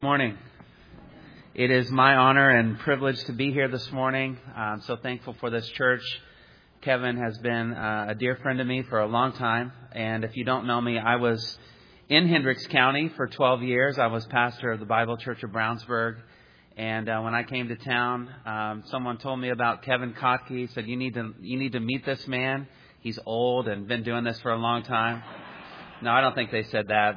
Morning. It is my honor and privilege to be here this morning. I'm so thankful for this church. Kevin has been a dear friend to me for a long time. And if you don't know me, I was in Hendricks County for 12 years. I was pastor of the Bible Church of Brownsburg. And when I came to town, someone told me about Kevin Kotke. He said, you need to meet this man. He's old and been doing this for a long time. No, I don't think they said that,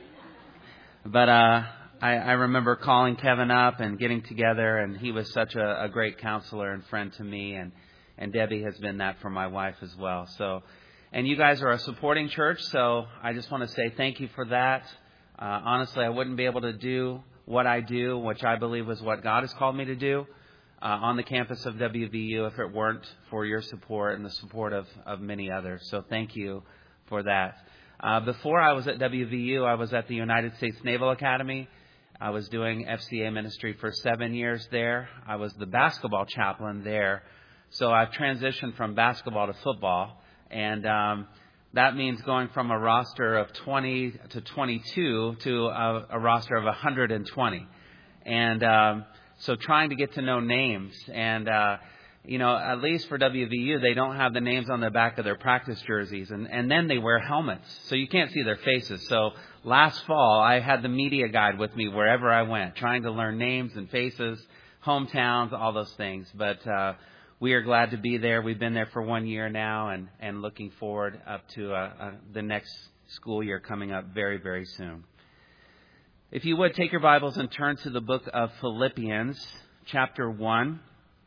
but I remember calling Kevin up and getting together, and he was such a great counselor and friend to me, and Debbie has been that for my wife as well. So, and you guys are a supporting church, so I just want to say thank you for that. Honestly, I wouldn't be able to do what I do, which I believe is what God has called me to do on the campus of WVU, if it weren't for your support and the support of many others. So thank you for that. Before I was at WVU, I was at the United States Naval Academy. I was doing FCA ministry for 7 years there. I was the basketball chaplain there. So I've transitioned from basketball to football. And that means going from a roster of 20 to 22 to a roster of 120. And so trying to get to know names. And, at least for WVU, they don't have the names on the back of their practice jerseys. And then they wear helmets, so you can't see their faces. So last fall, I had the media guide with me wherever I went, trying to learn names and faces, hometowns, all those things. But we are glad to be there. We've been there for 1 year now and looking forward up to the next school year coming up very, very soon. If you would, take your Bibles and turn to the book of Philippians, chapter 1.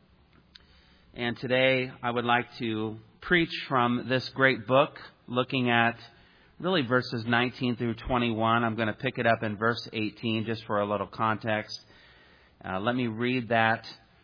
And today I would like to preach from this great book, looking at really verses 19 through 21. I'm going to pick it up in verse 18 just for a little context. Let me read that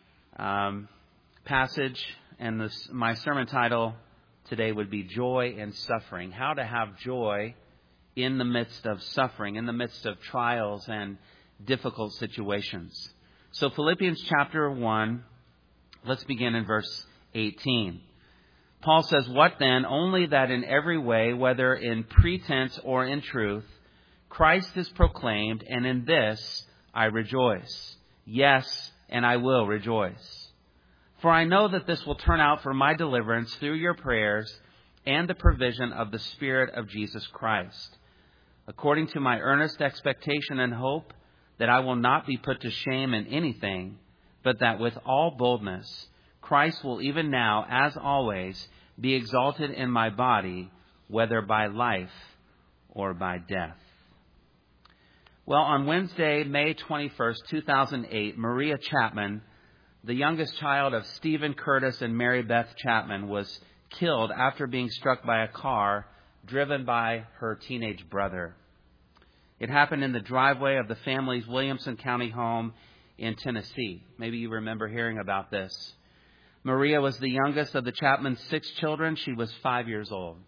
passage. And my sermon title today would be Joy in Suffering. How to have joy in the midst of suffering, in the midst of trials and difficult situations. So Philippians chapter 1. Let's begin in verse 18. Paul says, "What then? Only that in every way, whether in pretense or in truth, Christ is proclaimed, and in this I rejoice. Yes, and I will rejoice. For I know that this will turn out for my deliverance through your prayers and the provision of the Spirit of Jesus Christ, according to my earnest expectation and hope that I will not be put to shame in anything, but that with all boldness, Christ will even now, as always, be exalted in my body, whether by life or by death." Well, on Wednesday, May 21st, 2008, Maria Chapman, the youngest child of Stephen Curtis and Mary Beth Chapman, was killed after being struck by a car driven by her teenage brother. It happened in the driveway of the family's Williamson County home in Tennessee. Maybe you remember hearing about this. Maria was the youngest of the Chapman's 6 children. She was 5 years old.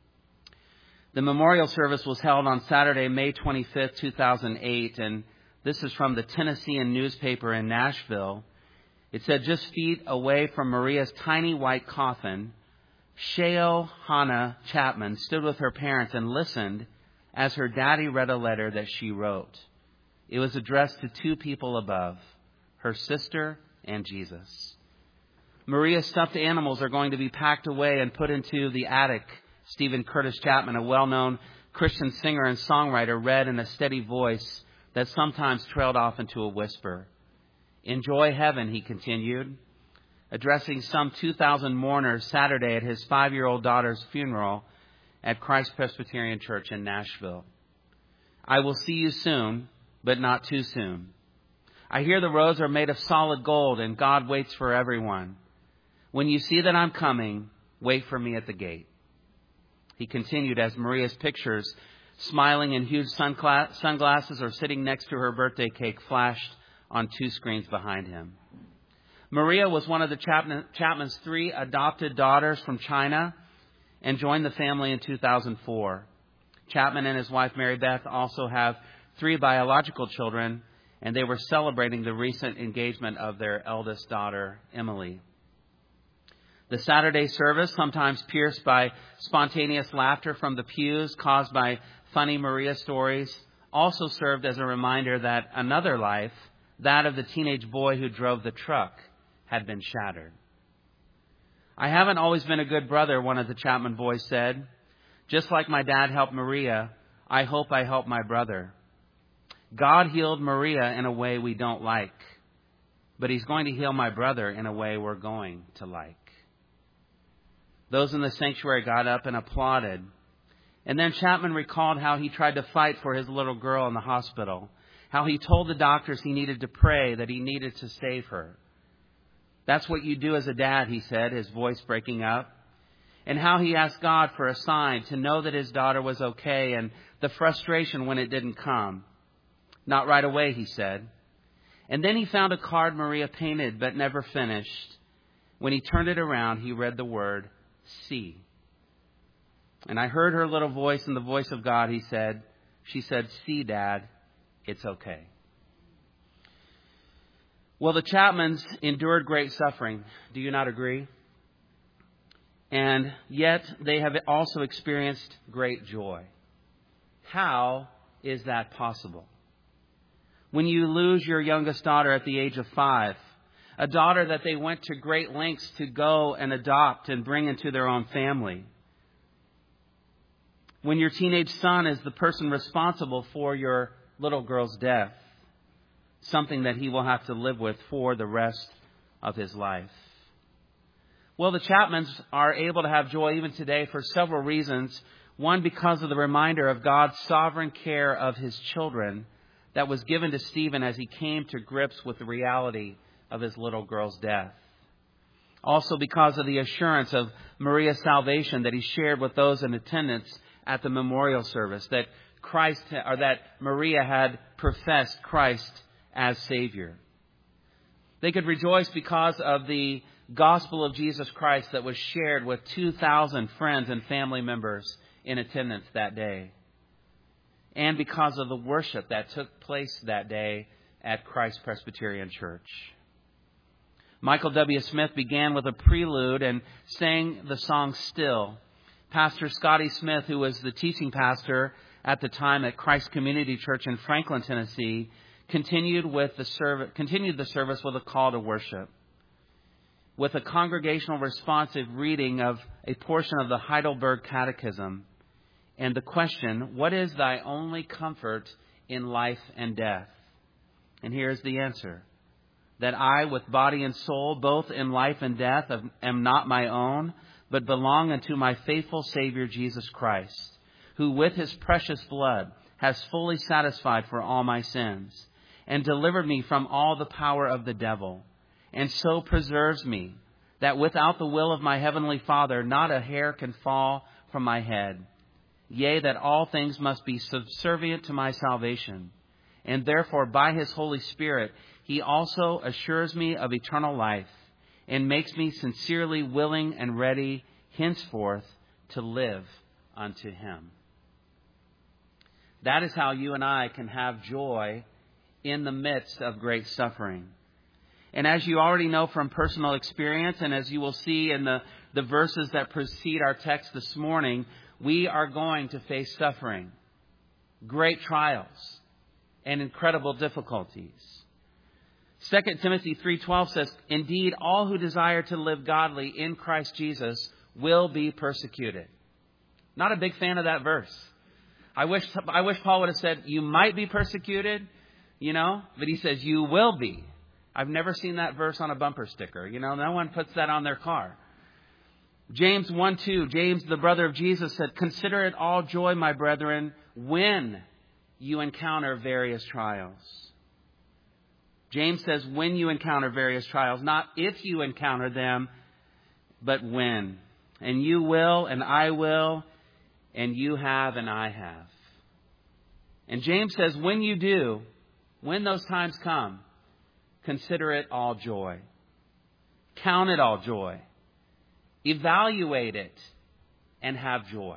The memorial service was held on Saturday, May 25th, 2008, and this is from the Tennessean newspaper in Nashville. It said, just feet away from Maria's tiny white coffin, Sheo Hannah Chapman stood with her parents and listened as her daddy read a letter that she wrote. It was addressed to 2 people above, her sister and Jesus. Maria's stuffed animals are going to be packed away and put into the attic. Stephen Curtis Chapman, a well-known Christian singer and songwriter, read in a steady voice that sometimes trailed off into a whisper. "Enjoy heaven," he continued, addressing some 2,000 mourners Saturday at his 5-year-old daughter's funeral at Christ Presbyterian Church in Nashville. "I will see you soon, but not too soon. I hear the roads are made of solid gold and God waits for everyone. When you see that I'm coming, wait for me at the gate." He continued as Maria's pictures, smiling in huge sunglasses or sitting next to her birthday cake, flashed on 2 screens behind him. Maria was one of the Chapman's 3 adopted daughters from China and joined the family in 2004. Chapman and his wife Mary Beth also have 3 biological children, and they were celebrating the recent engagement of their eldest daughter, Emily. The Saturday service, sometimes pierced by spontaneous laughter from the pews caused by funny Maria stories, also served as a reminder that another life, that of the teenage boy who drove the truck, had been shattered. "I haven't always been a good brother," one of the Chapman boys said. "Just like my dad helped Maria, I hope I help my brother. God healed Maria in a way we don't like, but He's going to heal my brother in a way we're going to like." Those in the sanctuary got up and applauded. And then Chapman recalled how he tried to fight for his little girl in the hospital, how he told the doctors he needed to pray, that he needed to save her. "That's what you do as a dad," he said, his voice breaking up. And how he asked God for a sign to know that his daughter was okay, and the frustration when it didn't come. "Not right away," he said. And then he found a card Maria painted but never finished. When he turned it around, he read the word, "See." "And I heard her little voice in the voice of God," he said. She said, "See, Dad, it's okay." Well, the Chapmans endured great suffering. Do you not agree? And yet they have also experienced great joy. How is that possible? When you lose your youngest daughter at the age of 5, a daughter that they went to great lengths to go and adopt and bring into their own family. When your teenage son is the person responsible for your little girl's death, something that he will have to live with for the rest of his life. Well, the Chapmans are able to have joy even today for several reasons. One, because of the reminder of God's sovereign care of His children that was given to Stephen as he came to grips with the reality of his little girl's death. Also because of the assurance of Maria's salvation that he shared with those in attendance at the memorial service, that Maria had professed Christ as Savior. They could rejoice because of the gospel of Jesus Christ that was shared with 2,000 friends and family members in attendance that day. And because of the worship that took place that day at Christ Presbyterian Church. Michael W. Smith began with a prelude and sang the song "Still." Pastor Scotty Smith, who was the teaching pastor at the time at Christ Community Church in Franklin, Tennessee, continued the service with a call to worship, with a congregational responsive reading of a portion of the Heidelberg Catechism and the question, "What is thy only comfort in life and death?" And here's the answer: that I, with body and soul, both in life and death, am not my own, but belong unto my faithful Savior Jesus Christ, who with His precious blood has fully satisfied for all my sins, and delivered me from all the power of the devil, and so preserves me, that without the will of my heavenly Father, not a hair can fall from my head. Yea, that all things must be subservient to my salvation. And therefore, by His Holy Spirit, He also assures me of eternal life, and makes me sincerely willing and ready henceforth to live unto Him. That is how you and I can have joy in the midst of great suffering. And as you already know from personal experience, and as you will see in the verses that precede our text this morning, we are going to face suffering, great trials, and incredible difficulties. 2 Timothy 3:12 says, "Indeed, all who desire to live godly in Christ Jesus will be persecuted." Not a big fan of that verse. I wish Paul would have said, "You might be persecuted," but he says, "You will be." I've never seen that verse on a bumper sticker. No one puts that on their car. James 1:2, James, the brother of Jesus, said, "Consider it all joy, my brethren, when you encounter various trials." James says when you encounter various trials, not if you encounter them, but when. And you will, and I will, and you have, and I have. And James says when you do, when those times come, consider it all joy. Count it all joy. Evaluate it and have joy.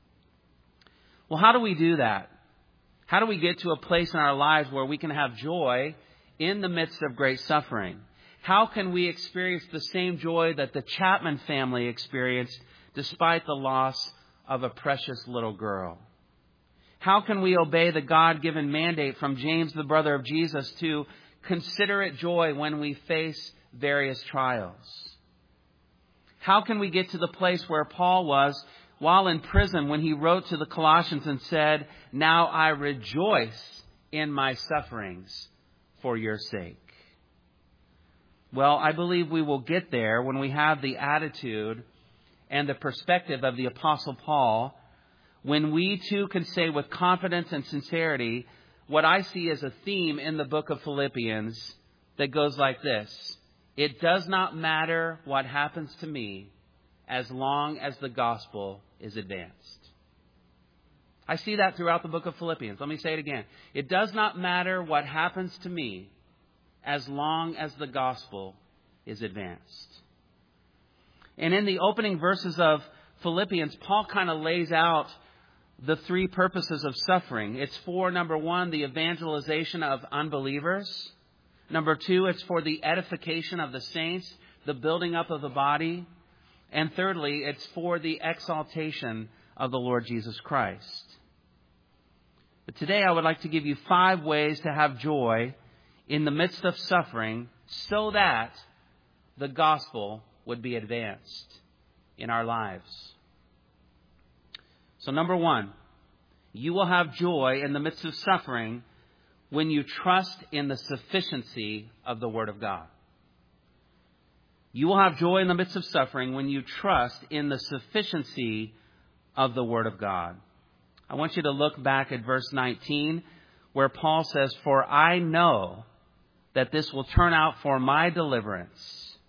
Well, how do we do that? How do we get to a place in our lives where we can have joy in the midst of great suffering? How can we experience the same joy that the Chapman family experienced despite the loss of a precious little girl? How can we obey the God-given mandate from James, the brother of Jesus, to consider it joy when we face various trials? How can we get to the place where Paul was while in prison when he wrote to the Colossians and said, "Now I rejoice in my sufferings for your sake"? Well, I believe we will get there when we have the attitude and the perspective of the Apostle Paul, when we too can say with confidence and sincerity what I see as a theme in the book of Philippians that goes like this: it does not matter what happens to me as long as the gospel is advanced. I see that throughout the book of Philippians. Let me say it again. It does not matter what happens to me as long as the gospel is advanced. And in the opening verses of Philippians, Paul kind of lays out the three purposes of suffering. It's for, number one, the evangelization of unbelievers. Number two, it's for the edification of the saints, the building up of the body. And thirdly, it's for the exaltation of the Lord Jesus Christ. But today I would like to give you 5 ways to have joy in the midst of suffering so that the gospel would be advanced in our lives. So number 1, you will have joy in the midst of suffering when you trust in the sufficiency of the Word of God. You will have joy in the midst of suffering when you trust in the sufficiency of the Word of God. I want you to look back at verse 19 where Paul says, "For I know that this will turn out for my deliverance."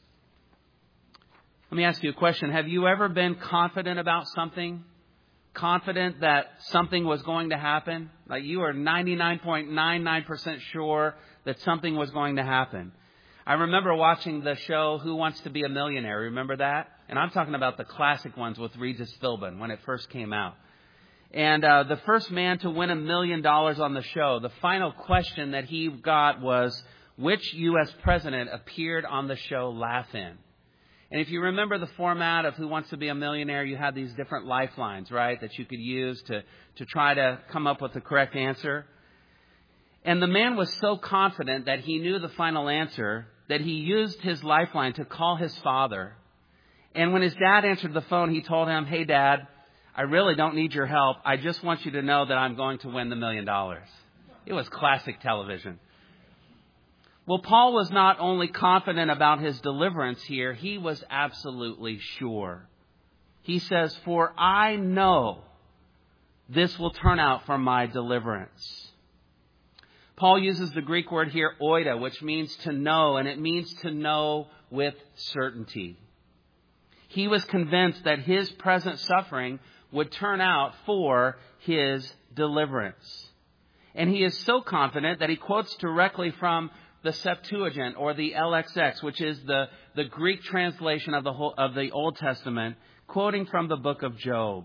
Let me ask you a question. Have you ever been confident about something? Confident that something was going to happen? Like you are 99.99% sure that something was going to happen. I remember watching the show Who Wants to Be a Millionaire. Remember that? And I'm talking about the classic ones with Regis Philbin when it first came out. And the first man to win $1 million on the show, the final question that he got was, which U.S. president appeared on the show laughing? And if you remember the format of Who Wants to Be a Millionaire, you had these different lifelines, right, that you could use to try to come up with the correct answer. And the man was so confident that he knew the final answer that he used his lifeline to call his father. And when his dad answered the phone, he told him, "Hey, Dad, I really don't need your help. I just want you to know that I'm going to win the $1 million." It was classic television. Well, Paul was not only confident about his deliverance here, he was absolutely sure. He says, "For I know this will turn out for my deliverance." Paul uses the Greek word here, oida, which means to know, and it means to know with certainty. He was convinced that his present suffering would turn out for his deliverance. And he is so confident that he quotes directly from the Septuagint, or the LXX, which is the Greek translation of the Old Testament, quoting from the book of Job.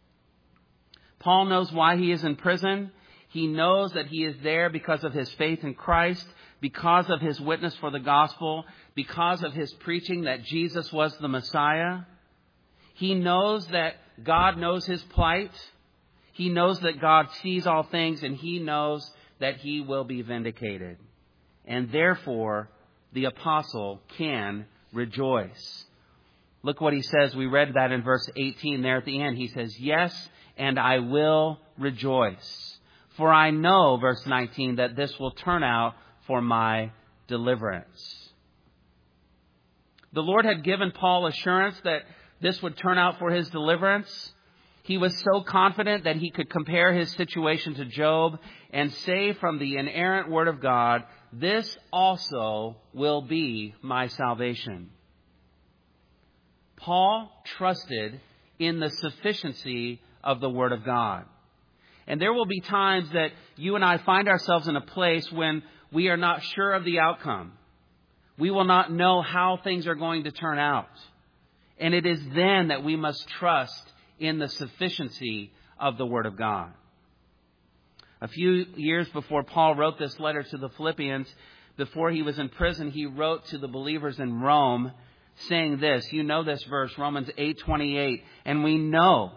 Paul knows why he is in prison. He knows that he is there because of his faith in Christ, because of his witness for the gospel, because of his preaching that Jesus was the Messiah. He knows that God knows his plight. He knows that God sees all things, and he knows that he will be vindicated. And therefore, the apostle can rejoice. Look what he says. We read that in verse 18 there at the end. He says, "Yes, and I will rejoice. For I know," verse 19, "that this will turn out for my deliverance." The Lord had given Paul assurance that this would turn out for his deliverance. He was so confident that he could compare his situation to Job and say from the inerrant Word of God, "This also will be my salvation." Paul trusted in the sufficiency of the Word of God. And there will be times that you and I find ourselves in a place when we are not sure of the outcome. We will not know how things are going to turn out. And it is then that we must trust in the sufficiency of the Word of God. A few years before Paul wrote this letter to the Philippians, before he was in prison, he wrote to the believers in Rome saying this. You know this verse, Romans 8:28. "And we know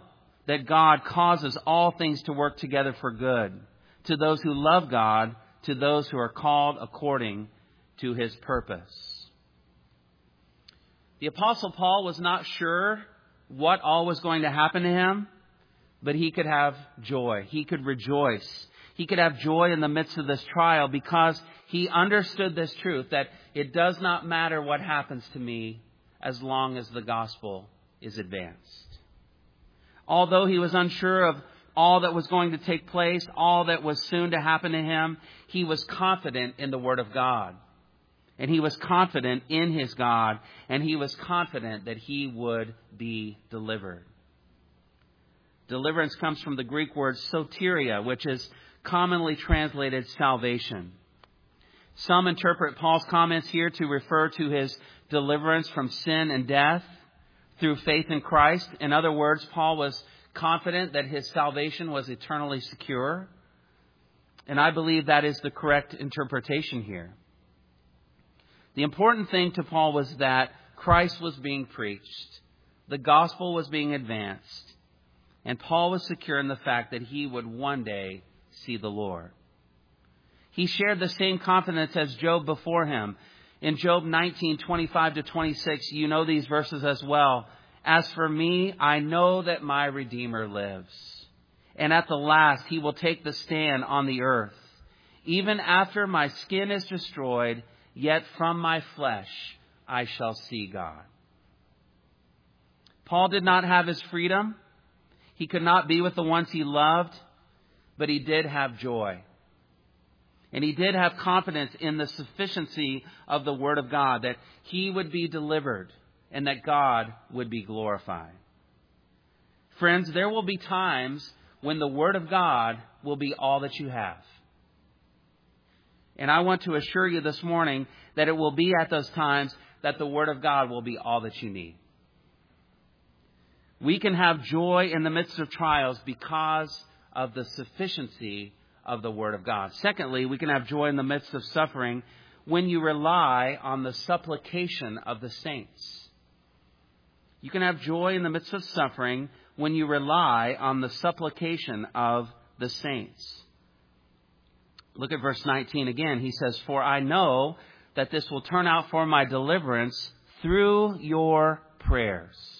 that God causes all things to work together for good to those who love God, to those who are called according to His purpose. The Apostle Paul was not sure what all was going to happen to him, but he could have joy. He could rejoice. He could have joy in the midst of this trial because he understood this truth that it does not matter what happens to me as long as the gospel is advanced. Although he was unsure of all that was going to take place, all that was soon to happen to him, he was confident in the Word of God. And he was confident in his God. And he was confident that he would be delivered. Deliverance comes from the Greek word soteria, which is commonly translated salvation. Some interpret Paul's comments here to refer to his deliverance from sin and death through faith in Christ. In other words, Paul was confident that his salvation was eternally secure. And I believe that is the correct interpretation here. The important thing to Paul was that Christ was being preached. The gospel was being advanced. And Paul was secure in the fact that he would one day see the Lord. He shared the same confidence as Job before him. In Job 19:25-26, you know these verses as well. As for me, I know that my Redeemer lives. And at the last, he will take the stand on the earth. Even after my skin is destroyed, yet from my flesh I shall see God. Paul did not have his freedom. He could not be with the ones he loved, but he did have joy. And he did have confidence in the sufficiency of the Word of God, that he would be delivered and that God would be glorified. Friends, there will be times when the Word of God will be all that you have. And I want to assure you this morning that it will be at those times that the Word of God will be all that you need. We can have joy in the midst of trials because of the sufficiency of the Word of God. Secondly, we can have joy in the midst of suffering when you rely on the supplication of the saints. You can have joy in the midst of suffering when you rely on the supplication of the saints. Look at verse 19 again. He says, "For I know that this will turn out for my deliverance through your prayers."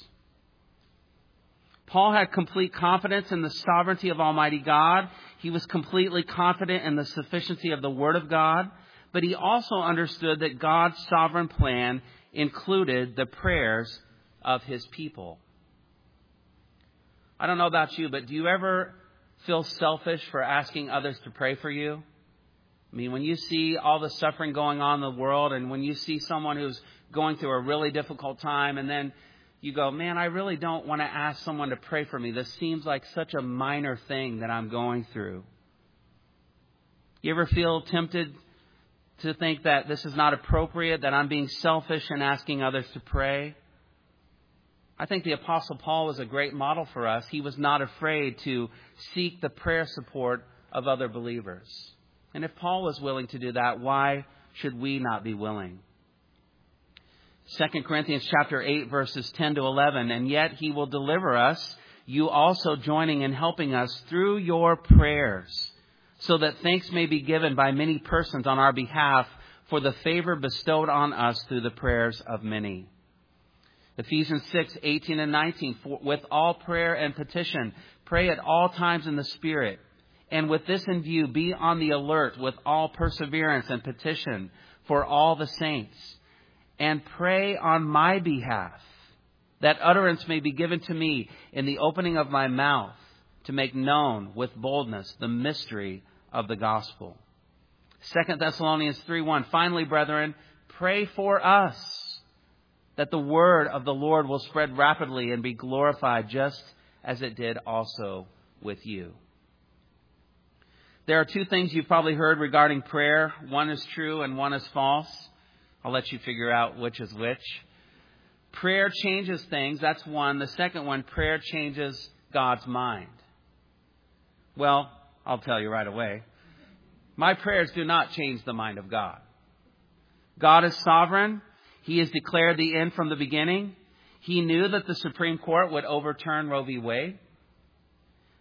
Paul had complete confidence in the sovereignty of Almighty God. He was completely confident in the sufficiency of the Word of God. But he also understood that God's sovereign plan included the prayers of His people. I don't know about you, but do you ever feel selfish for asking others to pray for you? I mean, when you see all the suffering going on in the world, and when you see someone who's going through a really difficult time, and then you go, man, I really don't want to ask someone to pray for me. This seems like such a minor thing that I'm going through. You ever feel tempted to think that this is not appropriate, that I'm being selfish in asking others to pray? I think the Apostle Paul was a great model for us. He was not afraid to seek the prayer support of other believers. And if Paul was willing to do that, why should we not be willing? 2 Corinthians chapter 8, verses 10-11, "And yet He will deliver us, you also joining and helping us through your prayers, so that thanks may be given by many persons on our behalf for the favor bestowed on us through the prayers of many." Ephesians 6:18-19, "With all prayer and petition, pray at all times in the Spirit. And with this in view, be on the alert with all perseverance and petition for all the saints. And pray on my behalf, that utterance may be given to me in the opening of my mouth, to make known with boldness the mystery of the gospel." 2 Thessalonians 3:1, "Finally, brethren, pray for us, that the word of the Lord will spread rapidly and be glorified, just as it did also with you." There are two things you've probably heard regarding prayer. One is true and one is false. I'll let you figure out which is which. Prayer changes things. That's one. The second one, prayer changes God's mind. Well, I'll tell you right away. My prayers do not change the mind of God. God is sovereign. He has declared the end from the beginning. He knew that the Supreme Court would overturn Roe v. Wade.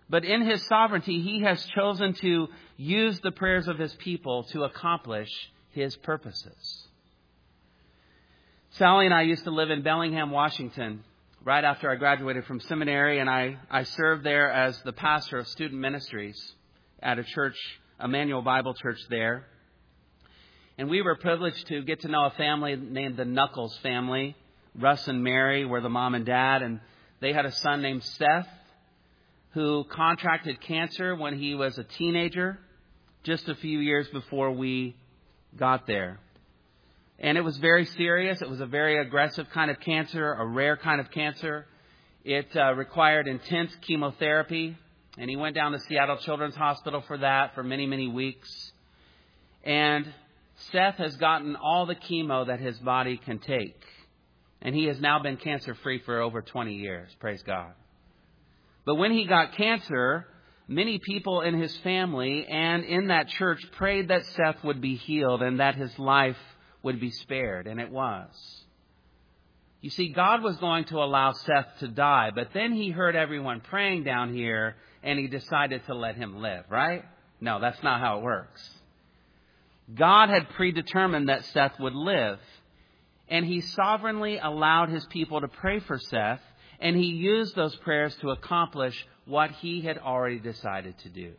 But in His sovereignty, He has chosen to use the prayers of His people to accomplish His purposes. Sally and I used to live in Bellingham, Washington, right after I graduated from seminary, and I served there as the pastor of student ministries at a church, Emmanuel Bible Church there. And we were privileged to get to know a family named the Knuckles family. Russ and Mary were the mom and dad, and they had a son named Seth who contracted cancer when he was a teenager, just a few years before we got there. And it was very serious. It was a very aggressive kind of cancer, a rare kind of cancer. It required intense chemotherapy, and he went down to Seattle Children's Hospital for that for many, many weeks. And Seth has gotten all the chemo that his body can take. And he has now been cancer-free for over 20 years. Praise God. But when he got cancer, many people in his family and in that church prayed that Seth would be healed and that his life would be spared. And it was. You see, God was going to allow Seth to die. But then He heard everyone praying down here and He decided to let him live, right? No, that's not how it works. God had predetermined that Seth would live, and He sovereignly allowed His people to pray for Seth, and He used those prayers to accomplish what He had already decided to do.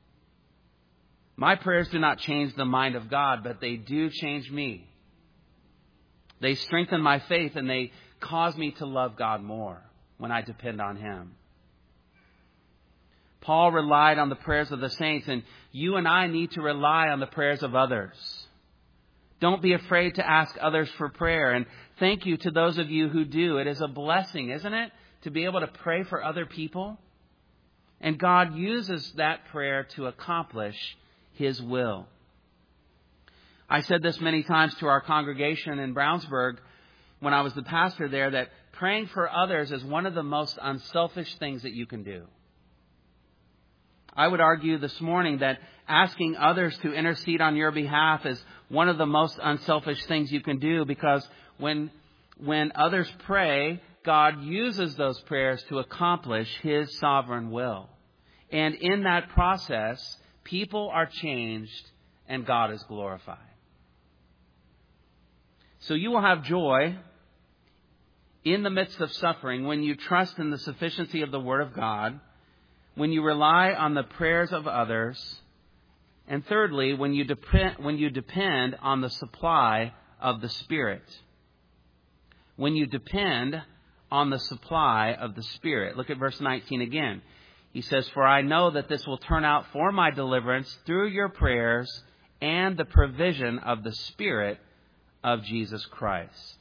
My prayers do not change the mind of God, but they do change me. They strengthen my faith, and they cause me to love God more when I depend on Him. Paul relied on the prayers of the saints, and you and I need to rely on the prayers of others. Don't be afraid to ask others for prayer. And thank you to those of you who do. It is a blessing, isn't it, to be able to pray for other people? And God uses that prayer to accomplish His will. I said this many times to our congregation in Brownsburg when I was the pastor there, that praying for others is one of the most unselfish things that you can do. I would argue this morning that asking others to intercede on your behalf is one of the most unselfish things you can do, because when others pray, God uses those prayers to accomplish His sovereign will. And in that process, people are changed and God is glorified. So you will have joy in the midst of suffering when you trust in the sufficiency of the Word of God, when you rely on the prayers of others, and thirdly, when you depend on the supply of the Spirit. When you depend on the supply of the Spirit. Look at verse 19 again. He says, "For I know that this will turn out for my deliverance through your prayers and the provision of the Spirit of Jesus Christ."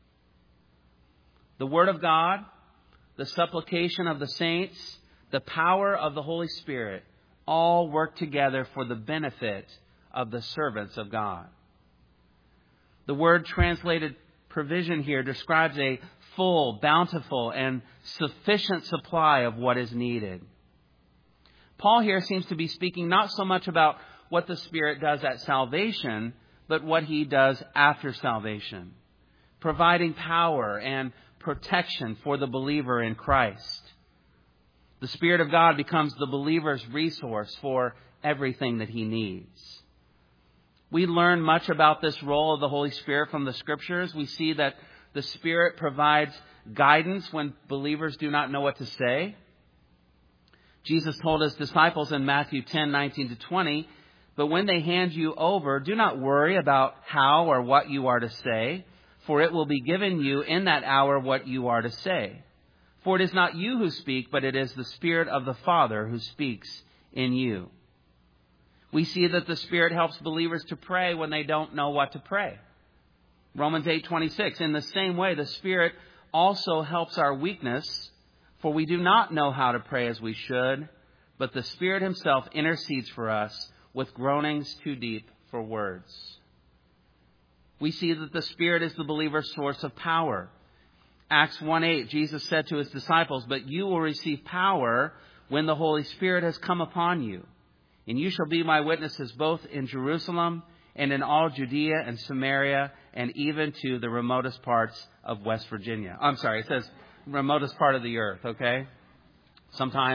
The Word of God, the supplication of the saints, the power of the Holy Spirit all work together for the benefit of the servants of God. The word translated provision here describes a full, bountiful, and sufficient supply of what is needed. Paul here seems to be speaking not so much about what the Spirit does at salvation, but what He does after salvation, providing power and protection for the believer in Christ. The Spirit of God becomes the believer's resource for everything that he needs. We learn much about this role of the Holy Spirit from the Scriptures. We see that the Spirit provides guidance when believers do not know what to say. Jesus told His disciples in Matthew 10:19-20, "But when they hand you over, do not worry about how or what you are to say, for it will be given you in that hour what you are to say. For it is not you who speak, but it is the Spirit of the Father who speaks in you." We see that the Spirit helps believers to pray when they don't know what to pray. Romans 8:26, "In the same way, the Spirit also helps our weakness, for we do not know how to pray as we should, but the Spirit Himself intercedes for us with groanings too deep for words." We see that the Spirit is the believer's source of power. Acts 1:8, Jesus said to His disciples, "But you will receive power when the Holy Spirit has come upon you. And you shall be my witnesses both in Jerusalem and in all Judea and Samaria and even to the remotest parts of West Virginia." I'm sorry, it says remotest part of the earth, okay? Sometimes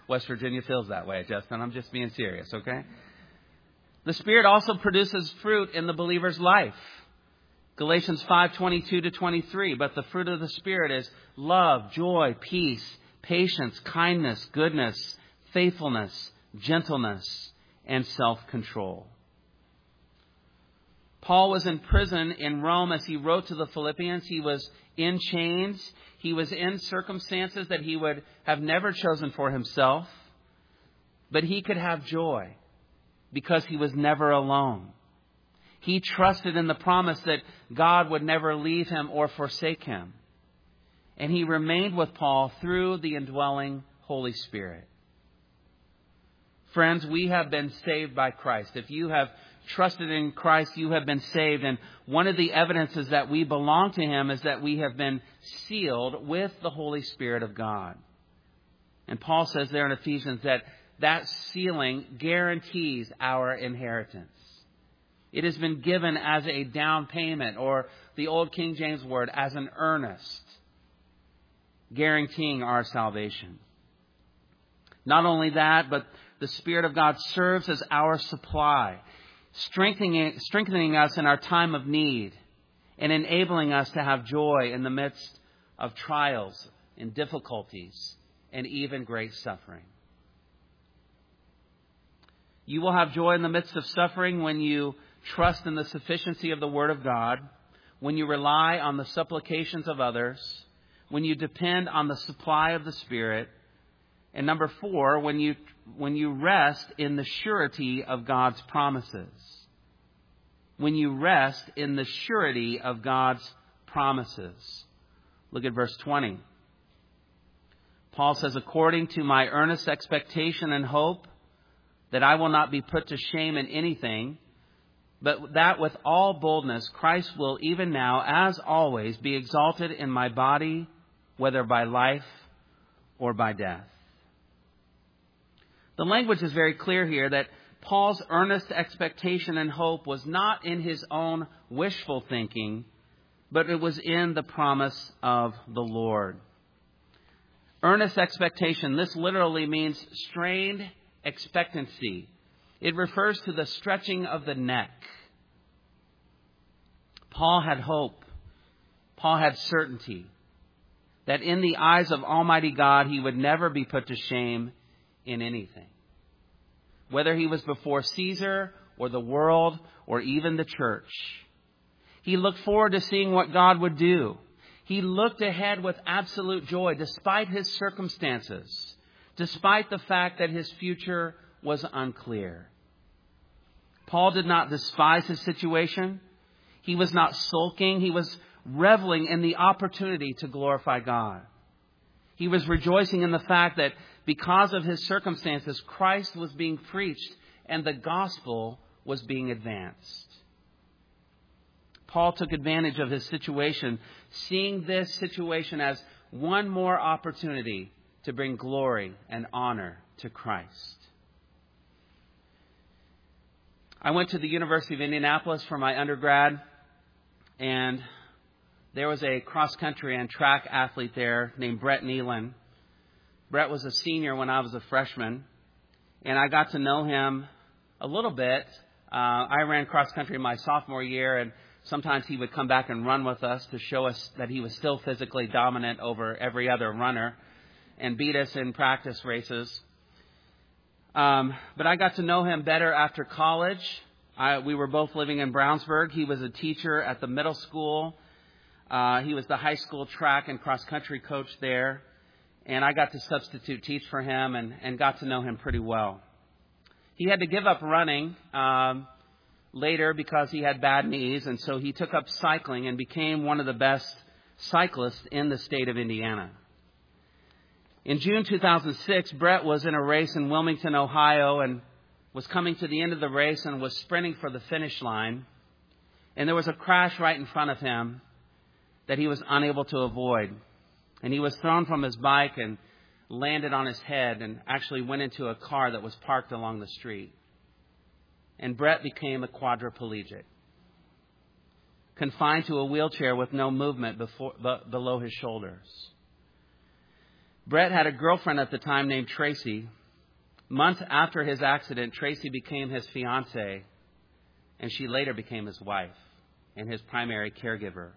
West Virginia feels that way, Justin. I'm just being serious, okay? The Spirit also produces fruit in the believer's life. Galatians 5:22-23. But the fruit of the Spirit is love, joy, peace, patience, kindness, goodness, faithfulness, gentleness, and self-control. Paul was in prison in Rome as he wrote to the Philippians. He was in chains. He was in circumstances that he would have never chosen for himself. But he could have joy because he was never alone. He trusted in the promise that God would never leave him or forsake him. And he remained with Paul through the indwelling Holy Spirit. Friends, we have been saved by Christ. If you have trusted in Christ, you have been saved. And one of the evidences that we belong to Him is that we have been sealed with the Holy Spirit of God. And Paul says there in Ephesians that sealing guarantees our inheritance. It has been given as a down payment, or the old King James word, as an earnest, guaranteeing our salvation. Not only that, but the Spirit of God serves as our supply, strengthening us in our time of need and enabling us to have joy in the midst of trials and difficulties and even great suffering. You will have joy in the midst of suffering when you trust in the sufficiency of the Word of God, when you rely on the supplications of others, when you depend on the supply of the Spirit, and number 4, when you rest in the surety of God's promises. When you rest in the surety of God's promises. Look at verse 20. Paul says, according to my earnest expectation and hope that I will not be put to shame in anything, but that with all boldness Christ will even now, as always, be exalted in my body, whether by life or by death. The language is very clear here that Paul's earnest expectation and hope was not in his own wishful thinking, but it was in the promise of the Lord. Earnest expectation, this literally means strained expectancy. It refers to the stretching of the neck. Paul had hope. Paul had certainty that in the eyes of Almighty God, he would never be put to shame in anything. Whether he was before Caesar or the world or even the church. He looked forward to seeing what God would do. He looked ahead with absolute joy despite his circumstances, despite the fact that his future was unclear. Paul did not despise his situation. He was not sulking. He was reveling in the opportunity to glorify God. He was rejoicing in the fact that because of his circumstances, Christ was being preached and the gospel was being advanced. Paul took advantage of his situation, seeing this situation as one more opportunity to bring glory and honor to Christ. I went to the University of Indianapolis for my undergrad, and there was a cross-country and track athlete there named Brett Nealon. Brett was a senior when I was a freshman, and I got to know him a little bit. I ran cross-country my sophomore year, and sometimes he would come back and run with us to show us that he was still physically dominant over every other runner and beat us in practice races. But I got to know him better after college. We were both living in Brownsburg. He was a teacher at the middle school. He was the high school track and cross-country coach there. And I got to substitute teach for him and got to know him pretty well. He had to give up running later because he had bad knees. And so he took up cycling and became one of the best cyclists in the state of Indiana. In June 2006, Brett was in a race in Wilmington, Ohio, and was coming to the end of the race and was sprinting for the finish line. And there was a crash right in front of him that he was unable to avoid. And he was thrown from his bike and landed on his head and actually went into a car that was parked along the street. And Brett became a quadriplegic, confined to a wheelchair with no movement below his shoulders. Brett had a girlfriend at the time named Tracy, Months after his accident, Tracy became his fiancée, and she later became his wife and his primary caregiver.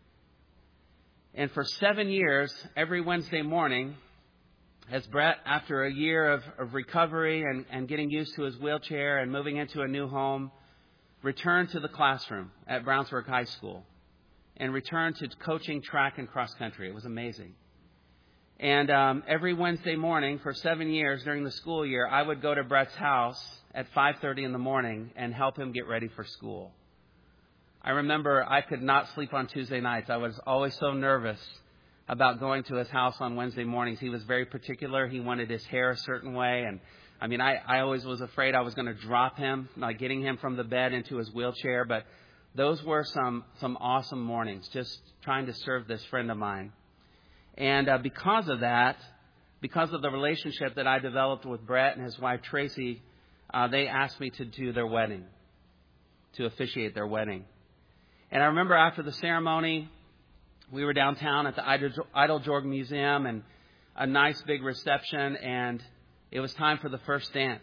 And for 7 years, every Wednesday morning, as Brett, after a year of recovery and getting used to his wheelchair and moving into a new home, returned to the classroom at Brownsburg High School and returned to coaching track and cross country. It was amazing. And every Wednesday morning for 7 years during the school year, I would go to Brett's house at 5:30 in the morning and help him get ready for school. I remember I could not sleep on Tuesday nights. I was always so nervous about going to his house on Wednesday mornings. He was very particular. He wanted his hair a certain way. And I always was afraid I was going to drop him, like getting him from the bed into his wheelchair. But those were some awesome mornings, just trying to serve this friend of mine. And because of that, because of the relationship that I developed with Brett and his wife Tracy, they asked me to do their wedding, to officiate their wedding. And I remember after the ceremony, we were downtown at the Eiteljorg Museum and a nice big reception, and it was time for the first dance.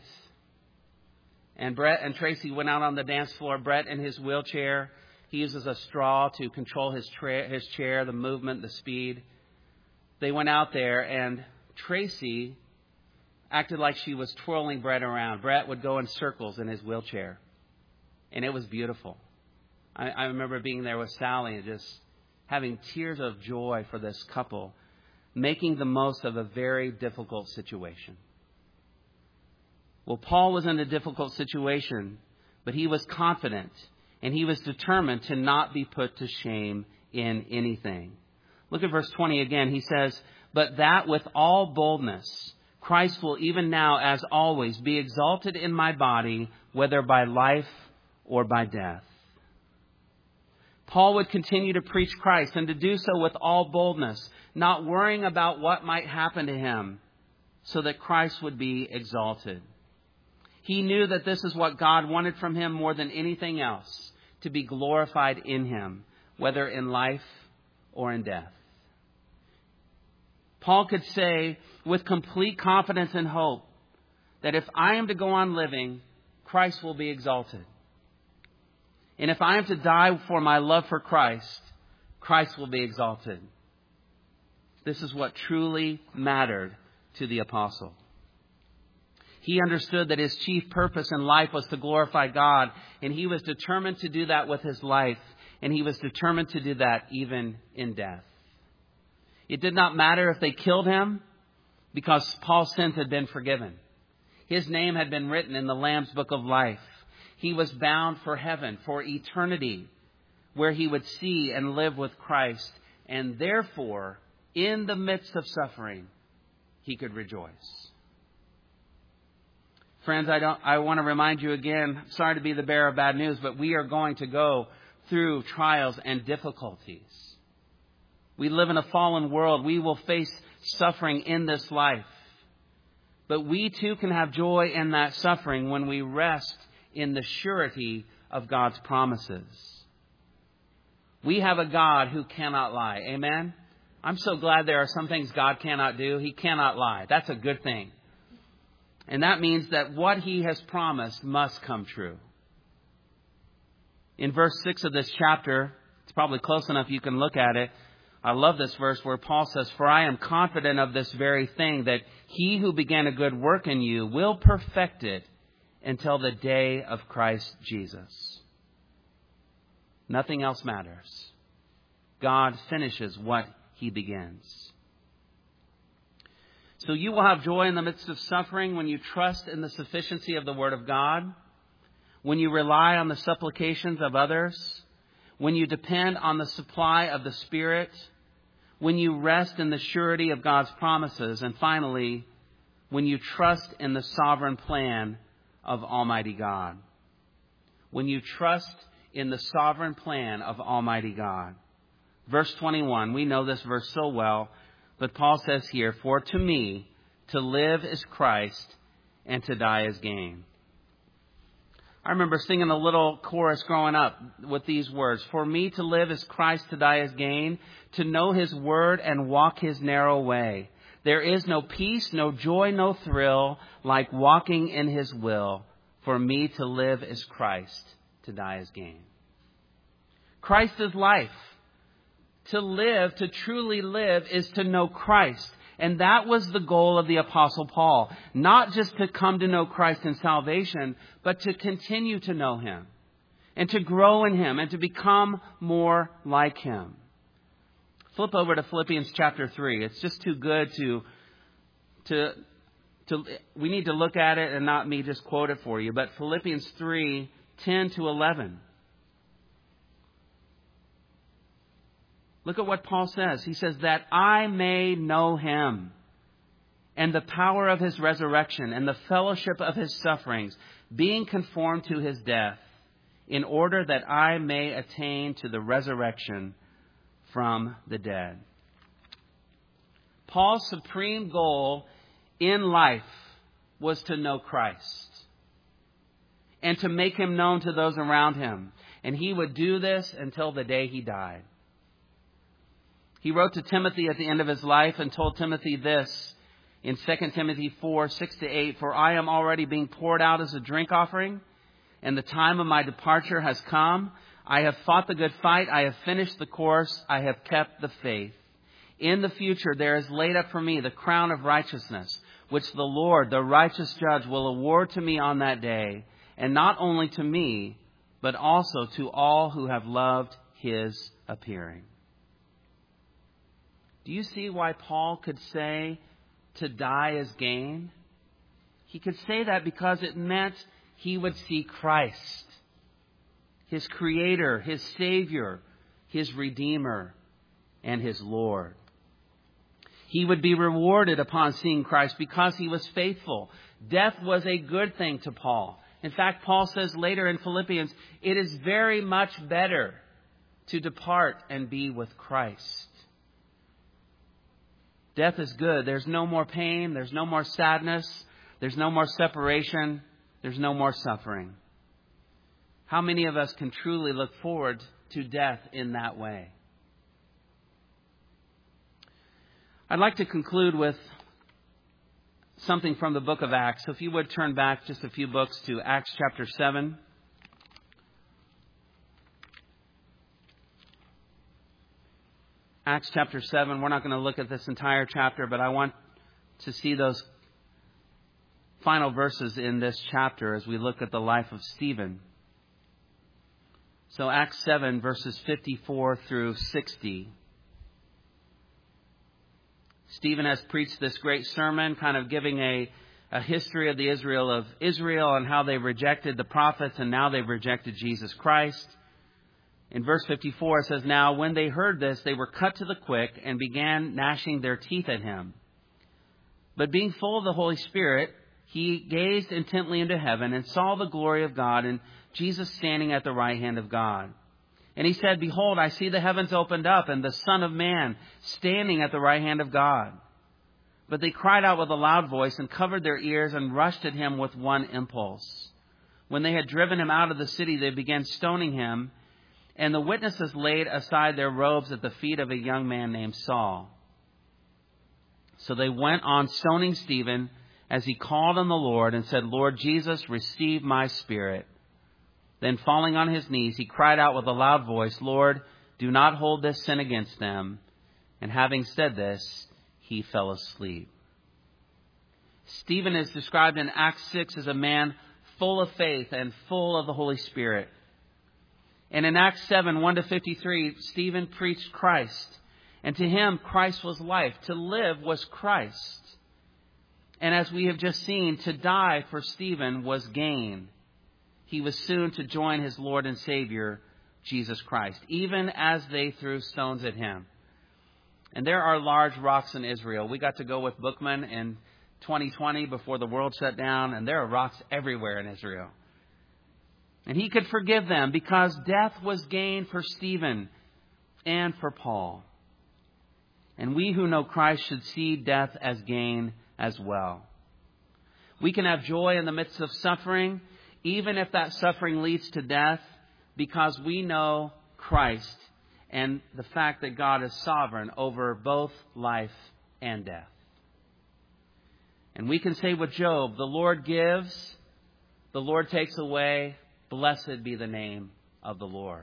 And Brett and Tracy went out on the dance floor. Brett in his wheelchair, he uses a straw to control his chair, the movement, the speed. They went out there, and Tracy acted like she was twirling Brett around. Brett would go in circles in his wheelchair, and it was beautiful. I remember being there with Sally and just having tears of joy for this couple, making the most of a very difficult situation. Well, Paul was in a difficult situation, but he was confident, and he was determined to not be put to shame in anything. Look at verse 20 again. He says, "But that with all boldness, Christ will even now, as always, be exalted in my body, whether by life or by death." Paul would continue to preach Christ and to do so with all boldness, not worrying about what might happen to him, so that Christ would be exalted. He knew that this is what God wanted from him more than anything else, to be glorified in him, whether in life or in death. Paul could say with complete confidence and hope that if I am to go on living, Christ will be exalted. And if I am to die for my love for Christ, Christ will be exalted. This is what truly mattered to the apostle. He understood that his chief purpose in life was to glorify God, and he was determined to do that with his life, and he was determined to do that even in death. It did not matter if they killed him, because Paul's sins had been forgiven. His name had been written in the Lamb's Book of Life. He was bound for heaven, for eternity, where he would see and live with Christ. And therefore, in the midst of suffering, he could rejoice. Friends, I want to remind you again, sorry to be the bearer of bad news, but we are going to go through trials and difficulties. We live in a fallen world. We will face suffering in this life. But we too can have joy in that suffering when we rest in the surety of God's promises. We have a God who cannot lie. Amen? I'm so glad there are some things God cannot do. He cannot lie. That's a good thing. And that means that what he has promised must come true. In verse 6 of this chapter, it's probably close enough you can look at it. I love this verse where Paul says, "For I am confident of this very thing, that he who began a good work in you will perfect it until the day of Christ Jesus." Nothing else matters. God finishes what he begins. So you will have joy in the midst of suffering when you trust in the sufficiency of the Word of God, when you rely on the supplications of others, when you depend on the supply of the Spirit, when you rest in the surety of God's promises, and finally, when you trust in the sovereign plan of Almighty God. When you trust in the sovereign plan of Almighty God. Verse 21, we know this verse so well, but Paul says here, "For to me, to live is Christ, and to die is gain." I remember singing a little chorus growing up with these words, "For me to live is Christ, to die is gain, to know his word and walk his narrow way, There is no peace, no joy, no thrill like walking in His will. For me to live is Christ, to die is gain. Christ is life. To live, to truly live, is to know Christ. And that was the goal of the Apostle Paul. Not just to come to know Christ in salvation, but to continue to know Him. And to grow in Him and to become more like Him. Flip over to Philippians chapter 3. It's just too good to we need to look at it and not me just quote it for you. But Philippians 3, 10 to 11. Look at what Paul says. He says, that I may know Him and the power of His resurrection and the fellowship of His sufferings, being conformed to His death, in order that I may attain to the resurrection from the dead. Paul's supreme goal in life was to know Christ and to make Him known to those around him. And he would do this until the day he died. He wrote to Timothy at the end of his life and told Timothy this in 2 Timothy 4, 6 to 8, for I am already being poured out as a drink offering, and the time of my departure has come. I have fought the good fight. I have finished the course. I have kept the faith. In the future, there is laid up for me the crown of righteousness, which the Lord, the righteous judge, will award to me on that day, and not only to me, but also to all who have loved His appearing. Do you see why Paul could say to die is gain? He could say that because it meant he would see Christ, His Creator, His Savior, His Redeemer, and His Lord. He would be rewarded upon seeing Christ because he was faithful. Death was a good thing to Paul. In fact, Paul says later in Philippians, it is very much better to depart and be with Christ. Death is good. There's no more pain. There's no more sadness. There's no more separation. There's no more suffering. How many of us can truly look forward to death in that way? I'd like to conclude with something from the book of Acts. So if you would turn back just a few books to Acts chapter 7. Acts chapter 7. We're not going to look at this entire chapter, but I want to see those final verses in this chapter as we look at the life of Stephen. So Acts 7, verses 54 through 60. Stephen has preached this great sermon, kind of giving a history of the Israel and how they rejected the prophets and now they've rejected Jesus Christ. In verse 54 it says, now when they heard this, they were cut to the quick and began gnashing their teeth at him. But being full of the Holy Spirit, he gazed intently into heaven and saw the glory of God and Jesus standing at the right hand of God. And he said, behold, I see the heavens opened up and the Son of Man standing at the right hand of God. But they cried out with a loud voice and covered their ears and rushed at him with one impulse. When they had driven him out of the city, they began stoning him. And the witnesses laid aside their robes at the feet of a young man named Saul. So they went on stoning Stephen as he called on the Lord and said, Lord Jesus, receive my spirit. Then falling on his knees, he cried out with a loud voice, Lord, do not hold this sin against them. And having said this, he fell asleep. Stephen is described in Acts 6 as a man full of faith and full of the Holy Spirit. And in Acts 7, 1 to 53, Stephen preached Christ. And to him, Christ was life. To live was Christ. And as we have just seen, to die for Stephen was gain. He was soon to join his Lord and Savior, Jesus Christ, even as they threw stones at him. And there are large rocks in Israel. We got to go with Bookman in 2020 before the world shut down, and there are rocks everywhere in Israel. And he could forgive them because death was gain for Stephen and for Paul. And we who know Christ should see death as gain as well. We can have joy in the midst of suffering, even if that suffering leads to death, because we know Christ and the fact that God is sovereign over both life and death. And we can say with Job, the Lord gives, the Lord takes away. Blessed be the name of the Lord.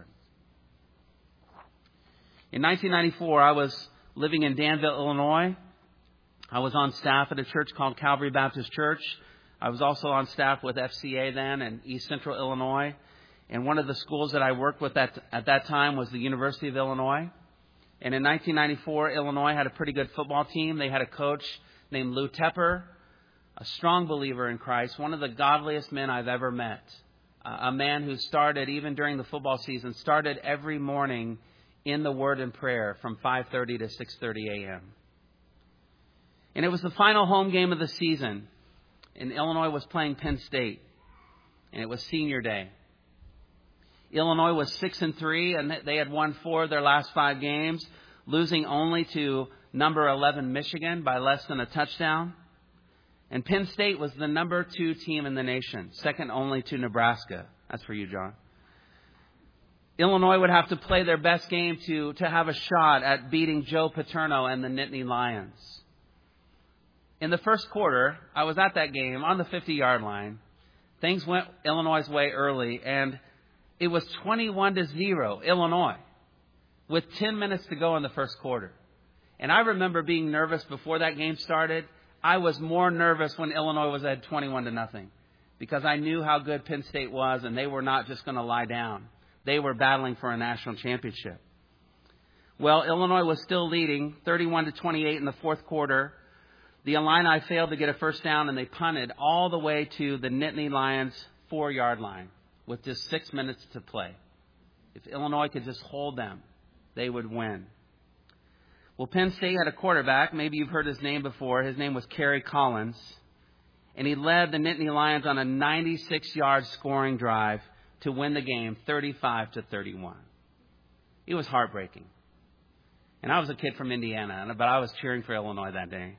In 1994, I was living in Danville, Illinois. I was on staff at a church called Calvary Baptist Church. I was also on staff with FCA then in East Central Illinois. And one of the schools that I worked with at that time was the University of Illinois. And in 1994, Illinois had a pretty good football team. They had a coach named Lou Tepper, a strong believer in Christ, one of the godliest men I've ever met. A man who started, even during the football season, started every morning in the Word and prayer from 5:30 to 6:30 a.m. And it was the final home game of the season. And Illinois was playing Penn State. And it was senior day. Illinois was 6-3, and they had won 4 of their last 5 games, losing only to number 11 Michigan by less than a touchdown. And Penn State was the number 2 team in the nation, second only to Nebraska. That's for you, John. Illinois would have to play their best game to have a shot at beating Joe Paterno and the Nittany Lions. In the first quarter, I was at that game on the 50-yard line. Things went Illinois' way early, and it was 21-0, Illinois, with 10 minutes to go in the first quarter. And I remember being nervous before that game started. I was more nervous when Illinois was ahead 21-0 because I knew how good Penn State was, and they were not just going to lie down. They were battling for a national championship. Well, Illinois was still leading 31-28 in the fourth quarter. The Illini failed to get a first down, and they punted all the way to the Nittany Lions 4-yard line with just 6 minutes to play. If Illinois could just hold them, they would win. Well, Penn State had a quarterback. Maybe you've heard his name before. His name was Kerry Collins. And he led the Nittany Lions on a 96-yard scoring drive to win the game 35-31. It was heartbreaking. And I was a kid from Indiana, but I was cheering for Illinois that day.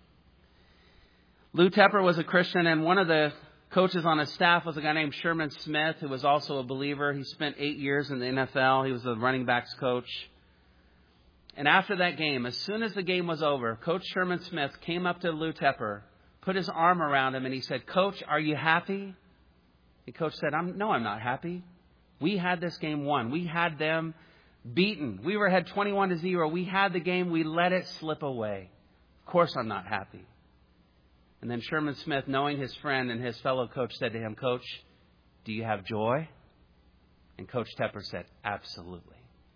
Lou Tepper was a Christian, and one of the coaches on his staff was a guy named Sherman Smith, who was also a believer. He spent 8 years in the NFL. He was the running backs coach. And after that game, as soon as the game was over, Coach Sherman Smith came up to Lou Tepper, put his arm around him, and he said, "Coach, are you happy?" The coach said, "No, I'm not happy. We had this game won. We had them beaten. We were ahead 21-0. We had the game. We let it slip away. Of course I'm not happy." And then Sherman Smith, knowing his friend and his fellow coach, said to him, "Coach, do you have joy?" And Coach Tepper said, "Absolutely."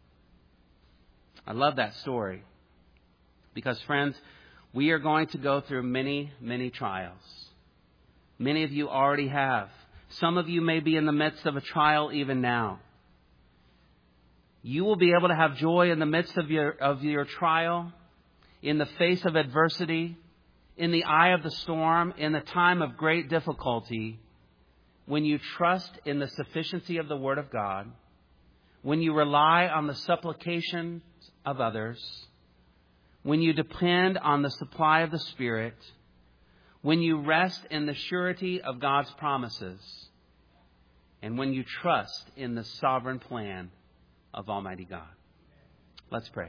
I love that story because, friends, we are going to go through many, many trials. Many of you already have. Some of you may be in the midst of a trial even now. You will be able to have joy in the midst of your trial, in the face of adversity, in the eye of the storm, in the time of great difficulty, when you trust in the sufficiency of the Word of God, when you rely on the supplications of others, when you depend on the supply of the Spirit, when you rest in the surety of God's promises, and when you trust in the sovereign plan of Almighty God. Let's pray.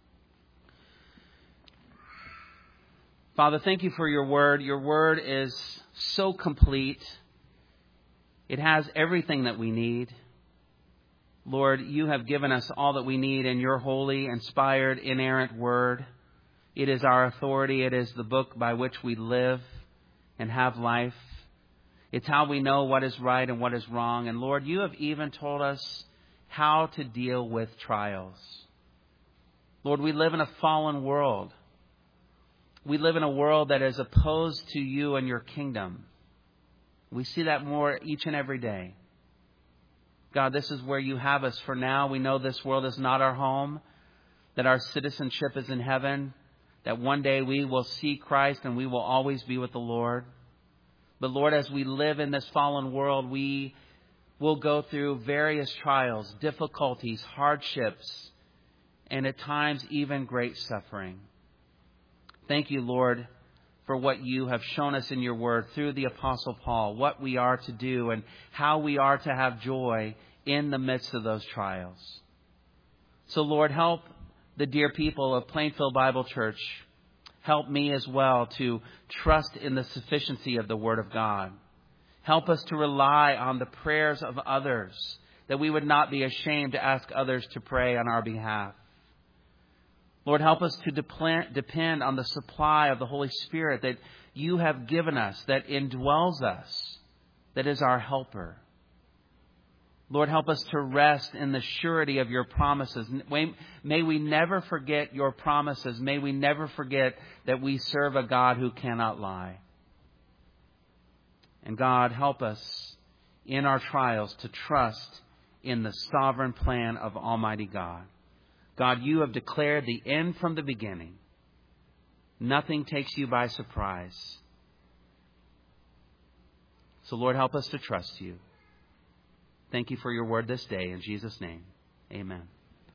Father, thank you for your word. Your word is so complete. It has everything that we need. Lord, you have given us all that we need in your holy, inspired, inerrant word. It is our authority. It is the book by which we live and have life. It's how we know what is right and what is wrong. And Lord, you have even told us how to deal with trials. Lord, we live in a fallen world. We live in a world that is opposed to you and your kingdom. We see that more each and every day. God, this is where you have us for now. We know this world is not our home, that our citizenship is in heaven, that one day we will see Christ and we will always be with the Lord. But Lord, as we live in this fallen world, we will go through various trials, difficulties, hardships, and at times even great suffering. Thank you, Lord, for what you have shown us in your word through the Apostle Paul, what we are to do and how we are to have joy in the midst of those trials. So, Lord, help the dear people of Plainfield Bible Church. help me as well to trust in the sufficiency of the Word of God. Help us to rely on the prayers of others, that we would not be ashamed to ask others to pray on our behalf. Lord, help us to depend on the supply of the Holy Spirit that you have given us, that indwells us, that is our helper. Lord, help us to rest in the surety of your promises. May we never forget your promises. May we never forget that we serve a God who cannot lie. And God, help us in our trials to trust in the sovereign plan of Almighty God. God, you have declared the end from the beginning. Nothing takes you by surprise. So, Lord, help us to trust you. Thank you for your word this day. In Jesus' name, amen.